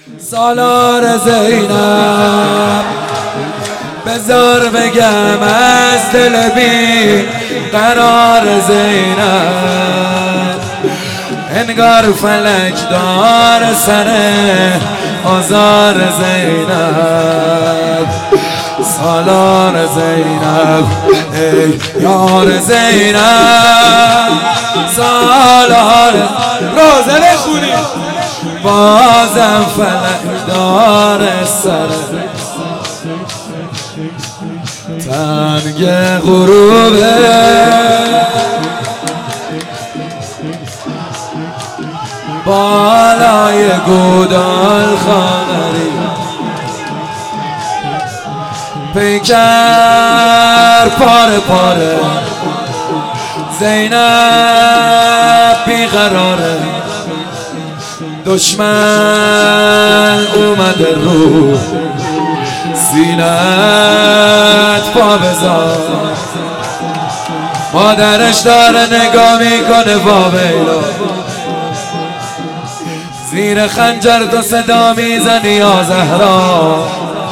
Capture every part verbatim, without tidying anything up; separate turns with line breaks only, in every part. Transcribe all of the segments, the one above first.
سالار زینب بذار بگم از دل بی قرار زینب، انگار فلک دار سر آزار زینب. سالار زینب ای یار زینب، سالار روزه بخونی بازم فلک دار سر تنگ غروبه، بالای گودال خانری پیکر پاره پاره زینب بیقراره، دشمن اومده رو سینت پا بذار، مادرش داره نگاه میکنه با ویلا، زیر خنجر تو صدا میزنی یا زهرا،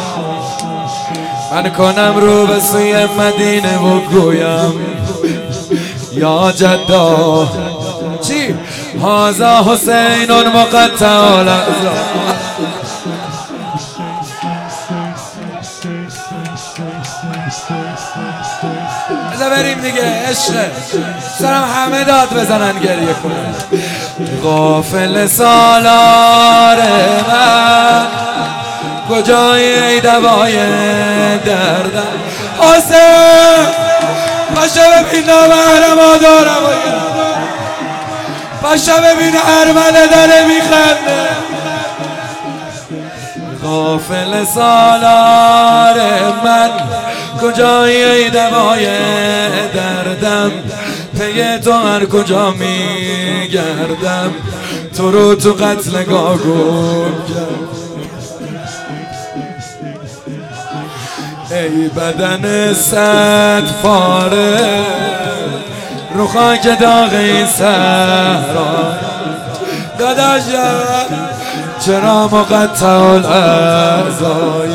من کنم رو به سوی مدینه و گویم یا جدا چی؟ هازا حسین مقطع الاعضا. بذار بریم دیگه عشقه، سرم همه داد بزنن گریه کنن. غافل سالار من کجایی ای دوای دردم، حسین پاشا ببین نامهرم آدارم، پاشا ببین ارمله داره میخنده. غافل سالار من کجایی ای دوای دردم، پی تو هر کجا میگردم، تو رو تو قتلگاه گم کرد. ای بدن صد پاره رو خاک داغ این صحرا، داداشم چرا مقطع الاعضای،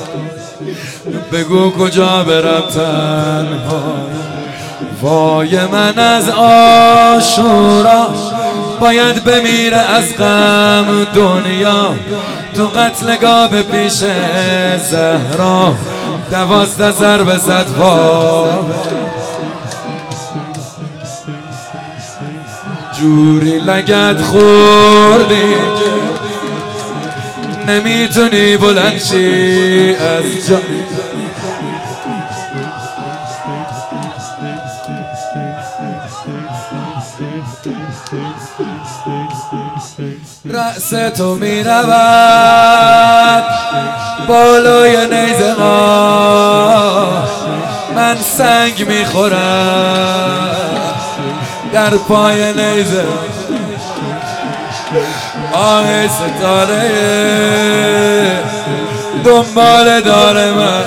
بگو کجا برم تنها، وای من از عاشورا باید بمیره از غم دنیا، تو قتلگاه به پیش زهرا دوازده ضربه زد با جوری لگد خوردی نمیتونی بلند شی از جا، رأس تو میرود بالای نیزه ها، من سنگ میخورم در پای نیزه، آه ستاره دنبال داره من،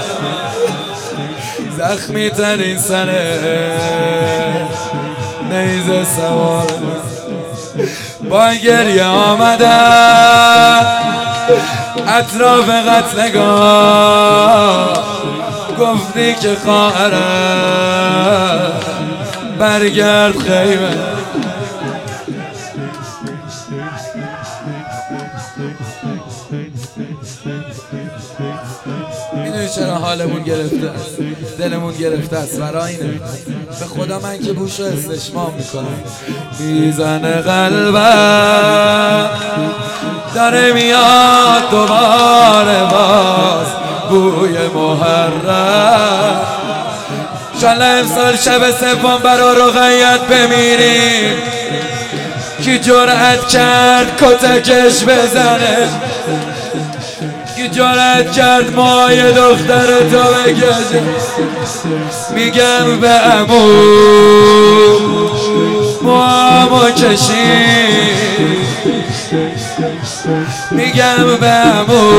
زخمی ترین سره نیزه سوار با گریه آمدم اطراف قتلگاه، گفتی که خواهرم برگرد خیمه. میدونی چرا حالمون گرفته است؟ دلمون گرفته است برای اینه. به خدا من که بوشو استشمام میکنم، میزنه قلبم داره میاد دوباره باز بوی محرم، شالا امسال شب سوم برا رقیت بمیریم، کی جرأت کرد کتکش بزنه، کی جرأت کرد مای دختر تو بکشه، میگم به عمو موامو کشید، میگم به عمو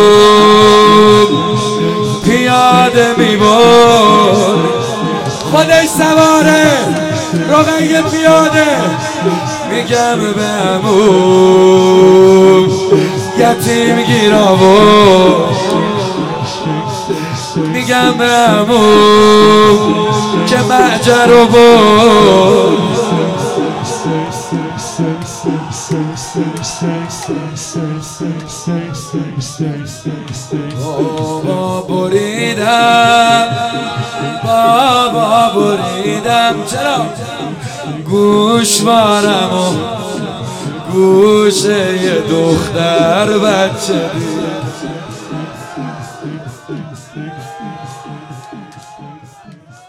پیاده میبرد، خودش سواره رقیه پیاده، میگم به عمو یتیم گیرا و میگم به عمو که معجر رو بود بابا بریدم بابا بریدم چرا گوشوارم و گوشه یه دختر بچه دید